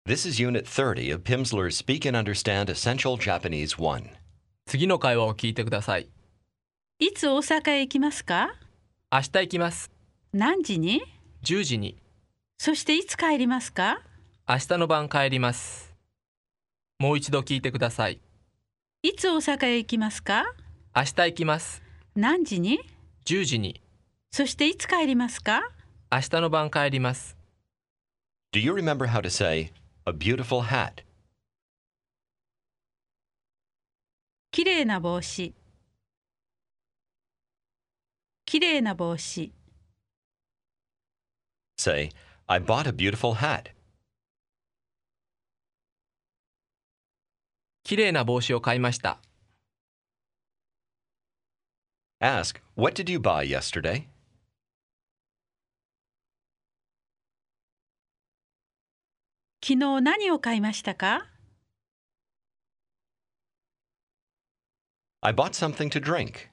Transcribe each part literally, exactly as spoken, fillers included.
This is Unit thirty of Pimsleur's Speak and Understand Essential Japanese one. 次の会話を聞いてください。 いつ大阪へ行きますか？ 明日行きます。 何時に？ じゅうじに。 そしていつ帰りますか？ 明日の晩帰ります。もう一度聞いてください。 いつ大阪へ行きますか？ 明日行きます。 何時に？ じゅうじに。 そしていつ帰りますか？ 明日の晩帰ります。 Do you remember how to say, a beautiful hat? きれいな帽子。きれいな帽子。 Say, I bought a beautiful hat. きれいな帽子を買いました。 Ask, what did you buy yesterday? 昨日何を買いましたか？ I bought something to drink.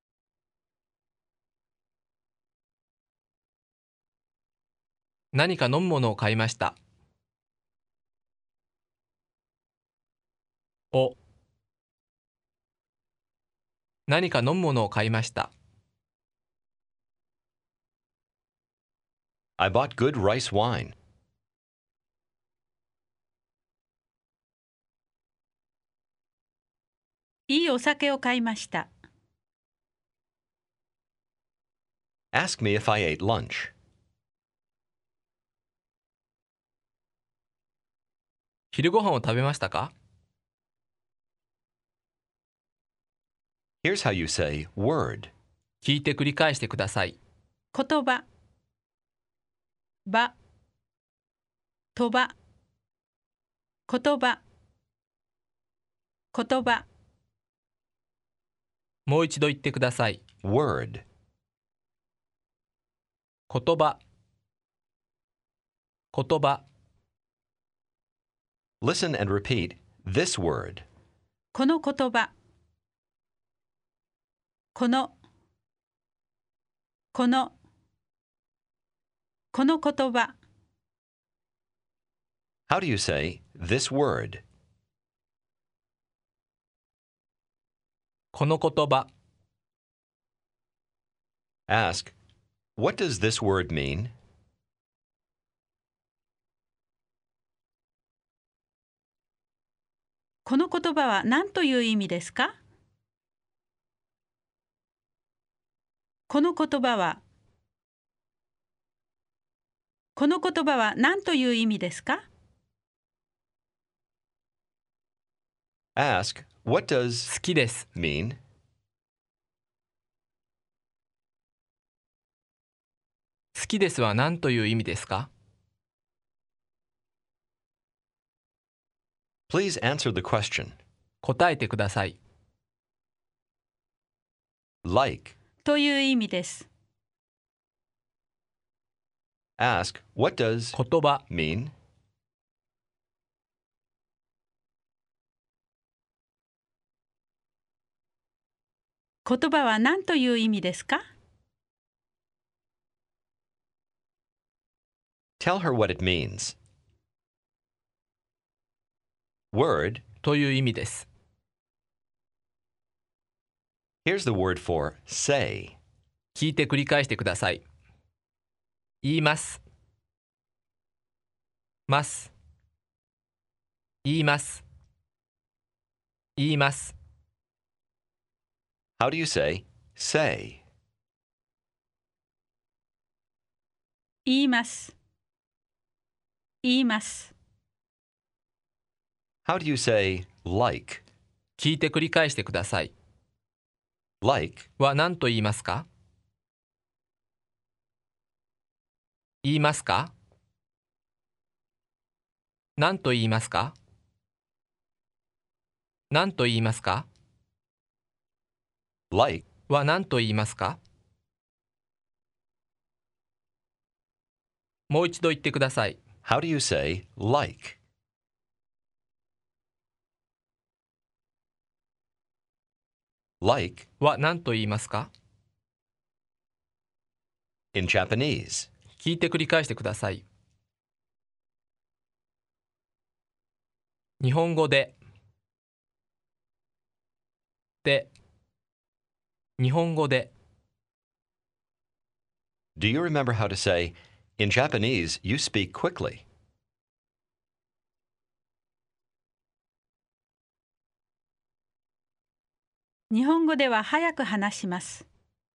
何か飲むものを買いました。お。何か飲むものを買いました。 I bought good rice wine. いいお酒を買いました。 Ask me if I ate lunch. 昼ご飯を食べましたか？ Here's how you say word. 聞いて繰り返してください。 言葉。ば。とば。言葉。言葉。 もう一度言ってください。 Word. 言葉。言葉。 Listen and repeat this word. この言葉。この。この。この言葉。 How do you say this word? この言葉。 Ask, what does this word mean? この言葉は何という意味ですか？この言葉は。この言葉は何という意味ですか？ Ask, what does 好きです。 mean? 好きですは何という意味ですか？ Please answer the question. 答えてください。 Like. という意味です。 Ask, what does 言葉。 mean? 言葉は何という意味ですか？ Tell her what it means. Word. という意味です。 Here's the word for say. 聞いて繰り返してください。言います。ます。言います。言います。 How do you say say? 言います。言います。 How do you say like? 聞いて繰り返してください。 Like. は何と言いますか？言いますか？何と言いますか？何と言いますか？ Like. は何と言いますか？もう一度言ってください。 How do you say like? Like. は何と言いますか？ In Japanese. 聞いて繰り返してください。 日本語でで日本語で Do you remember how to say, in Japanese, you speak quickly? 日本語では早く話します。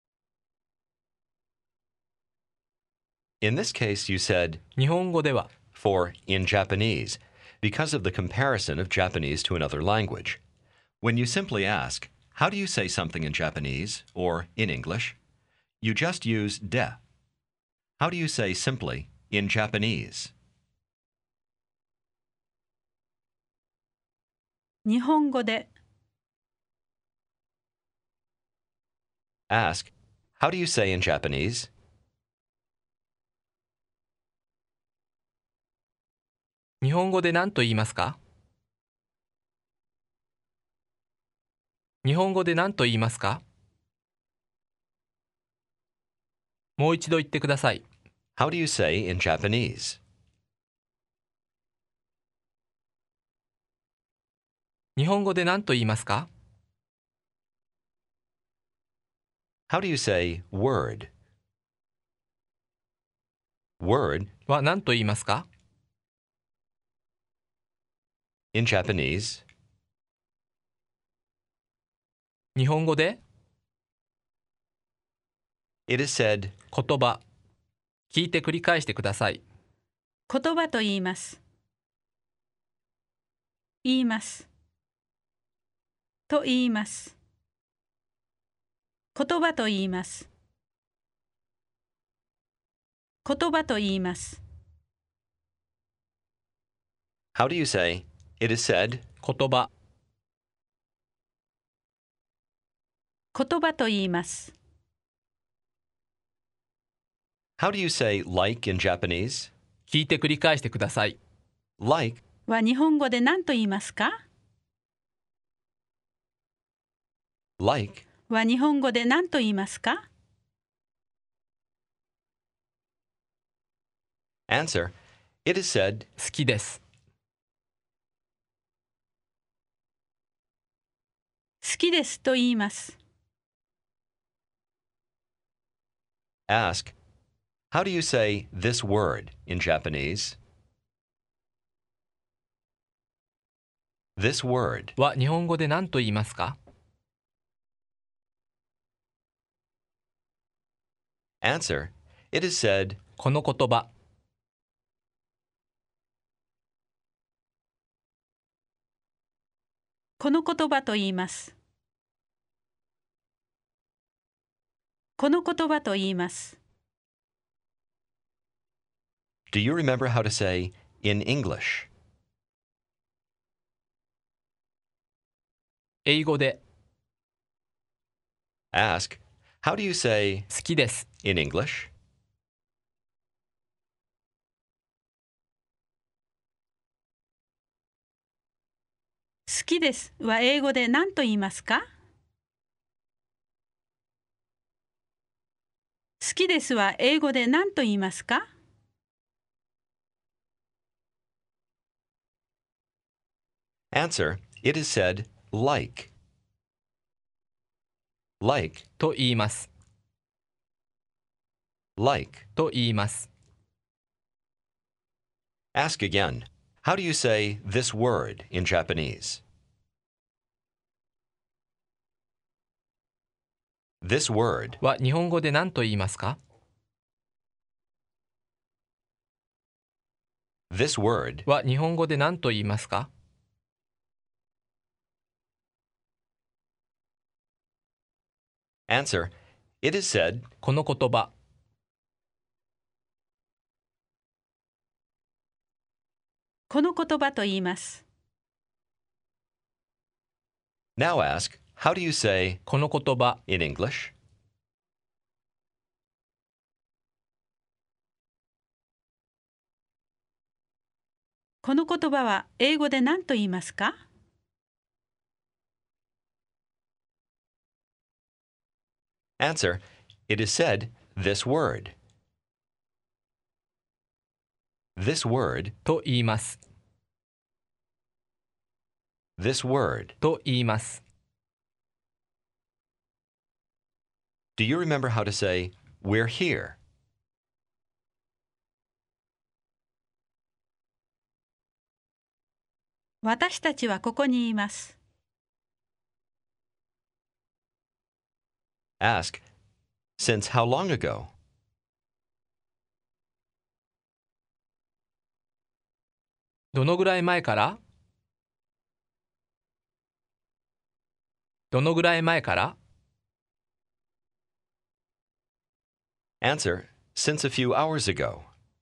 In this case, you said, 日本語では for in Japanese, because of the comparison of Japanese to another language. When you simply ask, how do you say something in Japanese or in English? You just use de. How do you say simply in Japanese? 日本語で Ask, how do you say in Japanese? 日本語で何と言いますか日本語で何と言いますかもう一度言ってください。 How do you say in Japanese? 日本語で何と言いますか How do you say word? Word は何と言いますか in Japanese. 日本語で It is said, 言葉聞いて繰り返してください。 言葉と言います。言います。と言います。言葉と言います。言葉と言います。 how do you say, it is said, 言葉言葉と言います。 how do you say like in Japanese? 聞いて繰り返してください。 Like は日本語で何と言いますか like は日本語で何と言いますか Answer, it is said, 好きです。 好きですと言います。 ask, how do you say this word in Japanese? This word は日本語で何と言いますか Answer, it is said, この言葉この言葉と言います。この言葉と言います。 do you remember how to say in English? 英語で Ask, how do you say 好きです。 in English? 好きですは英語で何と言いますか好きですは英語で何と言いますか Answer, it is said, like. Like, と言います。 like. と言います。 Ask again, how do you say this word in Japanese? This word は日本語で何と言いますか This word は日本語で何と言いますか Answer, it is said, この言葉この言葉と言います。 now ask, how do you say この言葉 in English? この言葉は英語で何と言いますか Answer, it is said, this word. This word と言います。 This word. と言います。 Do you remember how to say, we're here? 私たちはここにいます。 Ask, since how long ago? どのぐらい前から？どのぐらい前から？ Answer, since a few hours ago.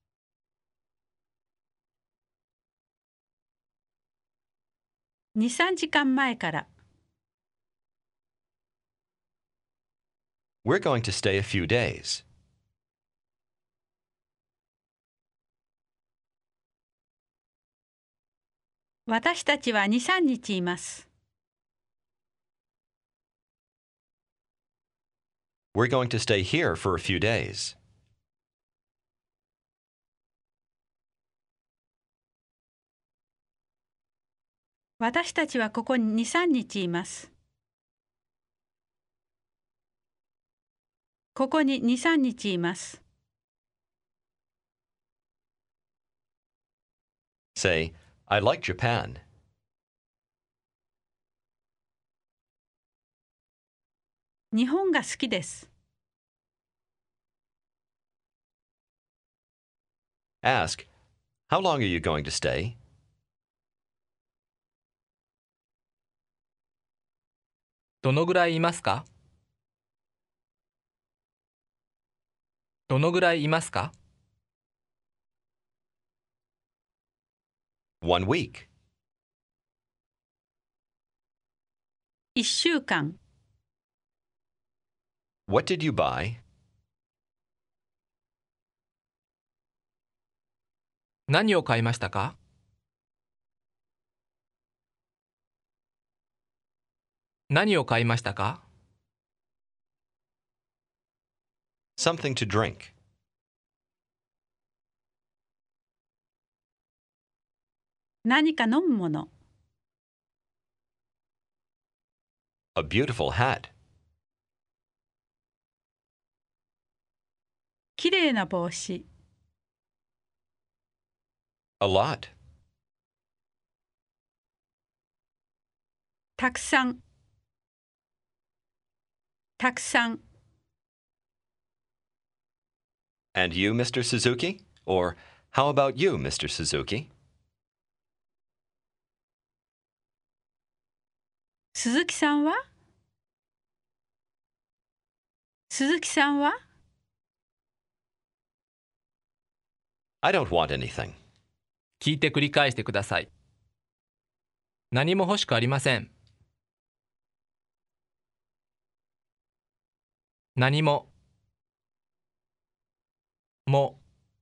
に、さんじかんまえから。 We're going to stay a few days. 私たちはに、さんにちいます。 We're going to stay here for a few days. 私たちはここにに、さんにちいます。ここにに、さんにちいます。 Say, I like Japan. 日本が好きです。 Ask, how long are you going to stay? どのぐらいいますか？どのぐらいいますか？ One week. いっしゅうかん。 What did you buy? 何を買いましたか？何を買いましたか？ Something to drink. 何か飲むもの。 A beautiful hat. きれいな帽子。 A lot. たくさん。たくさん。 And you, Mister Suzuki? Or how about you, Mister Suzuki? 鈴木さんは？鈴木さんは？ I don't want anything. 聞いて繰り返してください。何も欲しくありません。何も、も、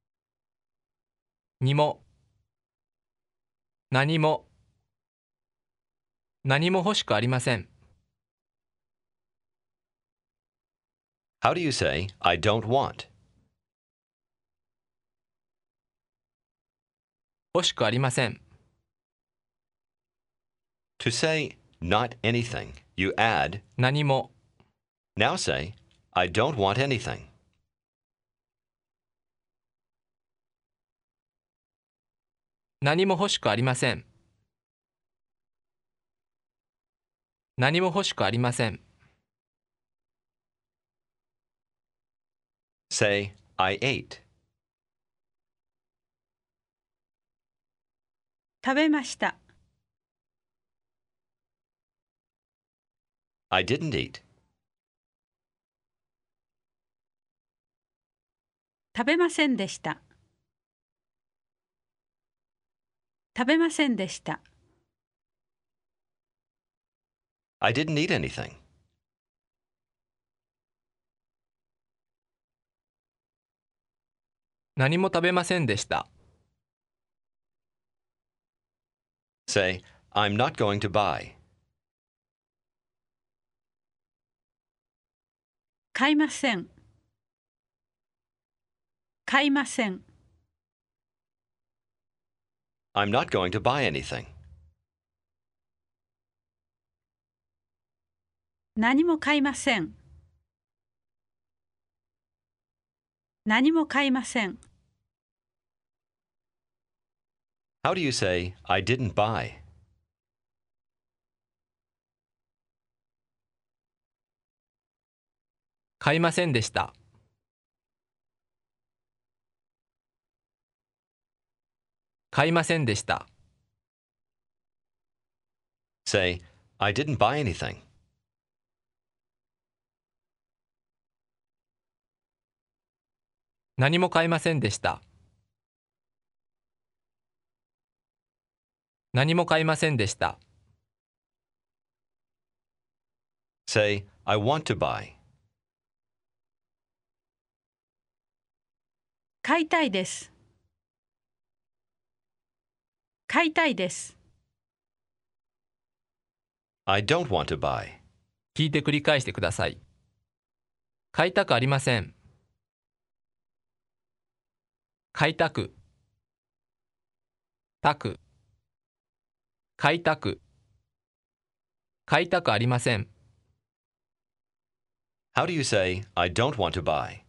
にも、何も、何も欲しくありません。 How do you say, I don't want? 欲しくありません。 To say, not anything, you add, 何も、 now say, I don't want anything. 何も欲しくありません。何も欲しくありません。 Say, I ate. 食べました。 I didn't eat. 食べませんでした。食べませんでした。 I didn't eat anything. 何も食べませんでした。 Say, I'm not going to buy. 買いません。買いません。 I'm not going to buy anything. 何も買いません。何も買いません。 How do you say, I didn't buy? 買いませんでした。買いませんでした。 Say, I didn't buy anything. 何も買いませんでした。何も買いませんでした。 Say, I want to buy. 買いたいです。買いたいです。 I don't want to buy. 聞いて繰り返してください。買いたくありません。買いたく、たく、買いたく、買いたくありません。 How do you say, I don't want to buy?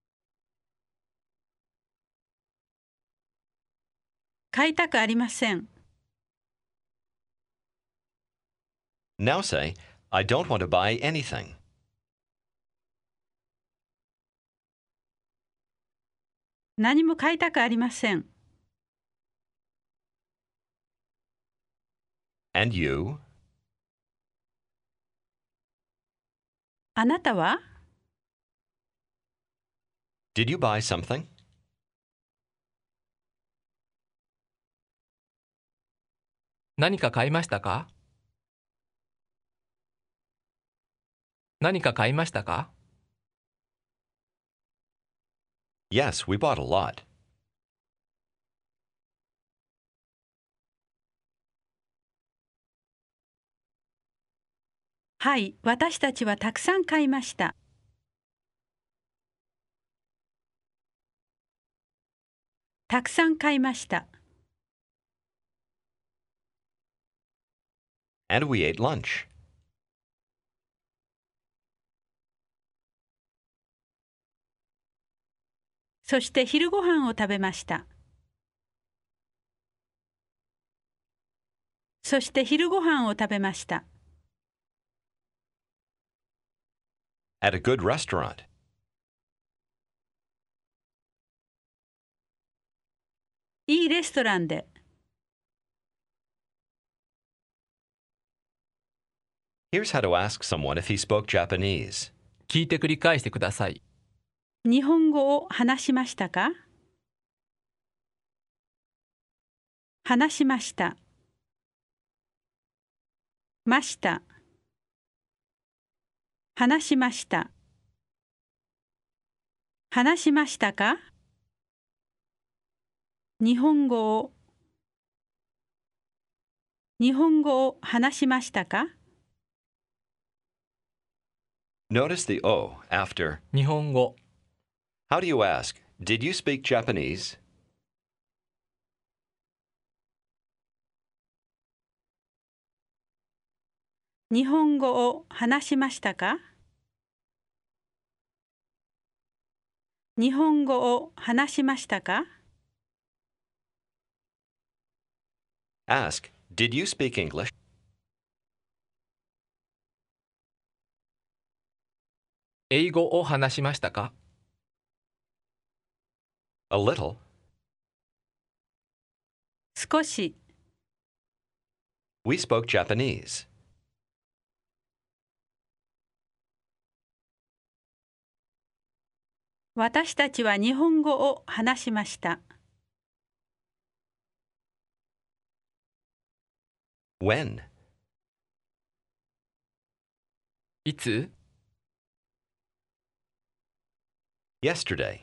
買いたくありません。 Now say, I don't want to buy anything. 何も買いたくありません。 And you? あなたは？ Did you buy something? 何か買いましたか？何か買いましたか？ Yes, we bought a lot. はい、私たちはたくさん買いました。たくさん買いました。 And we ate lunch. そして昼ご飯を食べました。そして昼ご飯を食べました。 At a good restaurant. いいレストランで。 Here's how to ask someone if he spoke Japanese. 聞いて繰り返してください。 日本語を話しましたか？話しました。ました。話しました。話しましたか？日本語を。日本語を話しましたか？ Notice the O after. 日本語、 How do you ask, Did you speak Japanese? 日本語を話しましたか？日本語を話しましたか？ Ask, Did you speak English? 英語を話しましたか？ A little. 少し。 We spoke Japanese. 私たちは日本語を話しました。 When? いつ？ Yesterday.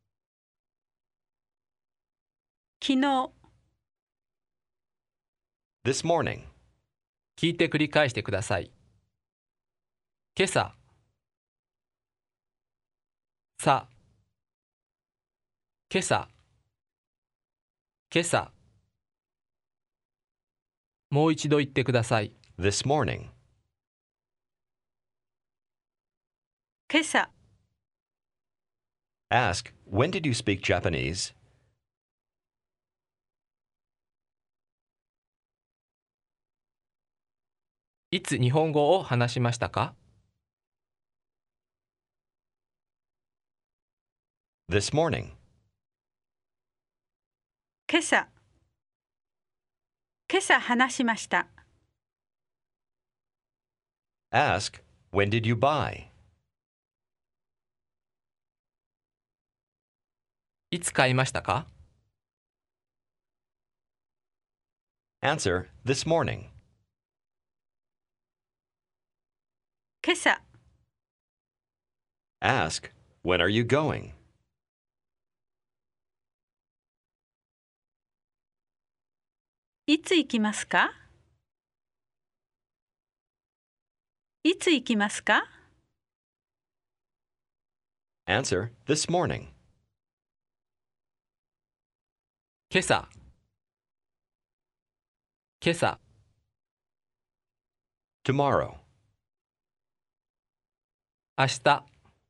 昨日。 This morning. 聞いて繰り返してください。今朝、さ、今朝、今朝。もう一度言ってください。 This morning. 今朝、 Ask, when did you speak Japanese? いつ日本語を話しましたか？ This morning. 今朝、今朝話しました。 Ask, when did you buy? いつ買いましたか？ Answer, this morning. 今朝、 Ask, when are you going? いつ行きますか？いつ行きますか？ Answer, this morning. 今朝、今朝、 Tomorrow. 明日、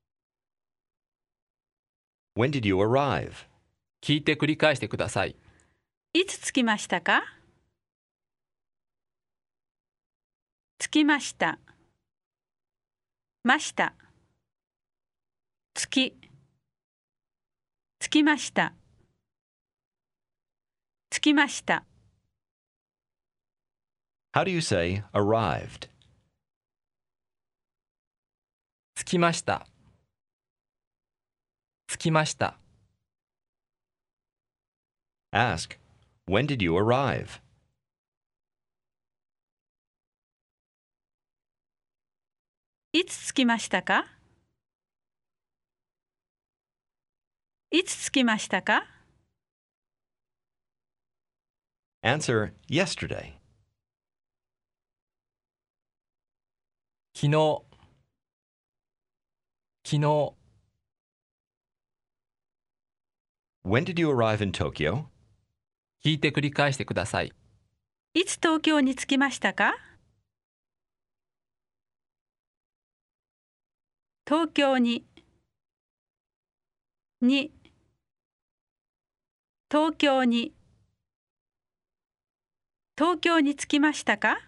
When did you arrive? 聞いて繰り返してください。 いつ着きましたか？着きました。ました。着き。着きました。着きました。 How do you say arrived? 着きました。着きました。 Ask, when did you arrive? いつ着きましたか？いつ着きましたか？ Answer, yesterday. 昨日、昨日、 When did you arrive in Tokyo? 聞いて繰り返してください。 いつ東京に着きましたか？東京に、に、東京に、東京に着きましたか？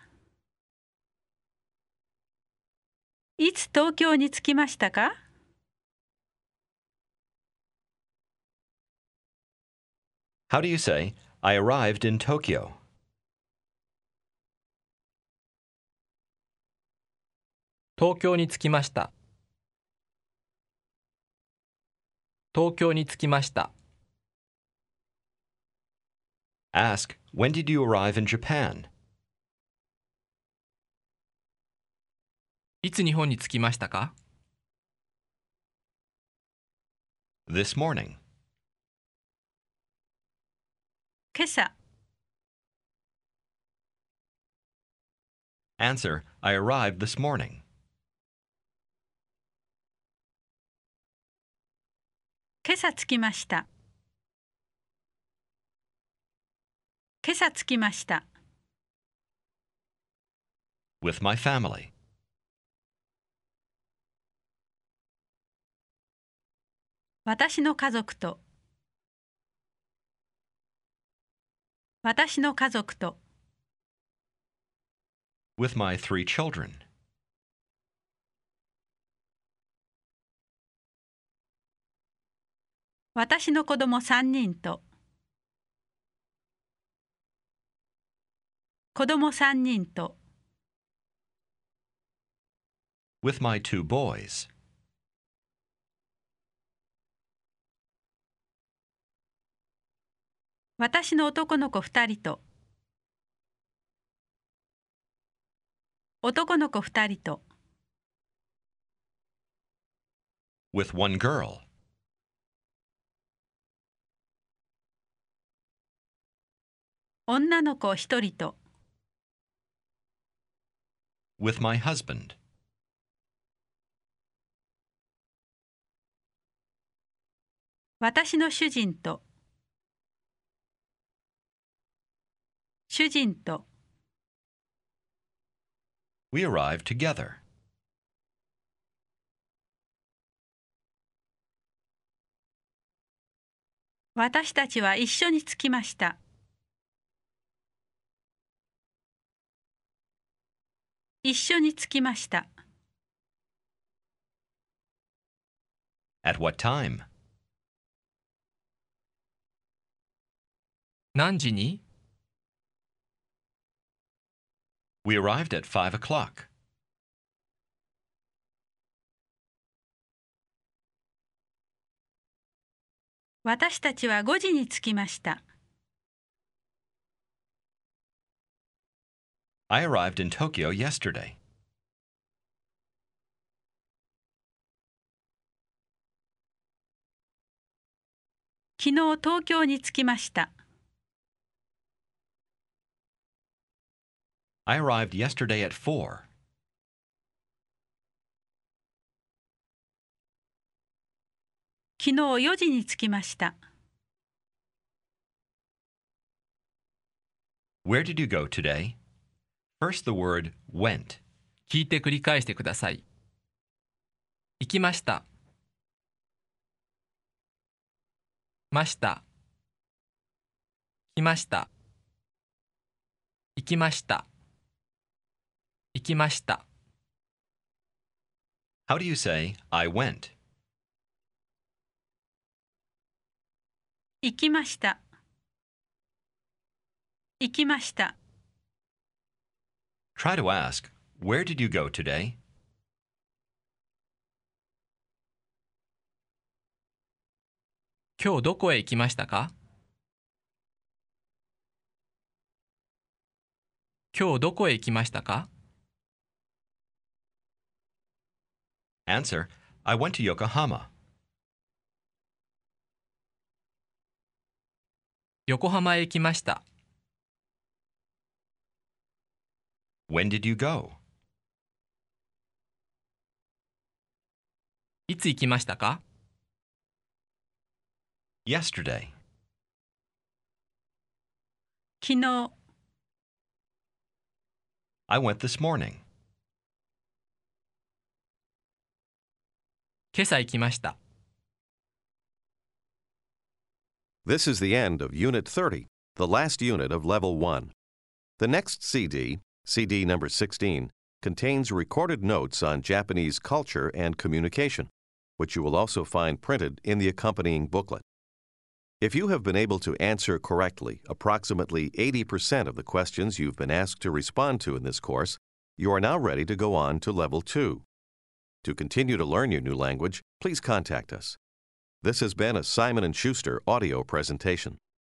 いつ東京に着きましたか？ How do you say, I arrived in Tokyo? 東京に着きました。東京に着きました。 Ask, when did you arrive in Japan? いつ日本に着きましたか？ This morning. 今朝、 Answer, I arrived this morning. 今朝着きました。今朝着きました。 With my family. 私の家族と。私の家族と。 With my three children. 私の子供三人と。子供三人と。 With my two boys. 私の男の子二人と。男の子二人と。 With one girl. 女の子一人と。 With my husband. 私の主人と。主人と。 We arrived together. 私たちは一緒に着きました。一緒に着きました。 At what time? 何時に？ We arrived at five o'clock. 私たちはごじに着きました。 I arrived in Tokyo yesterday. 昨日東京に着きました。 I arrived yesterday at four. 昨日よじに着きました。 Where did you go today? First the word went. 聞いて繰り返してください。行きました。ました。来ました。行きました。行きました。 How do you say, I went? 行きました。行きました。 Try to ask, where did you go today? 今日どこへ行きましたか？今日どこへ行きましたか？ Answer, I went to Yokohama. 横浜へ行きました。 When did you go? いつ行きましたか？ Yesterday. 昨日、 I went this morning. 今朝行きました。 This is the end of Unit thirty, the last unit of Level one. The next C D, C D number sixteen, contains recorded notes on Japanese culture and communication, which you will also find printed in the accompanying booklet. If you have been able to answer correctly approximately eighty percent of the questions you've been asked to respond to in this course, you are now ready to go on to Level two. To continue to learn your new language, please contact us. This has been a Simon and Schuster audio presentation.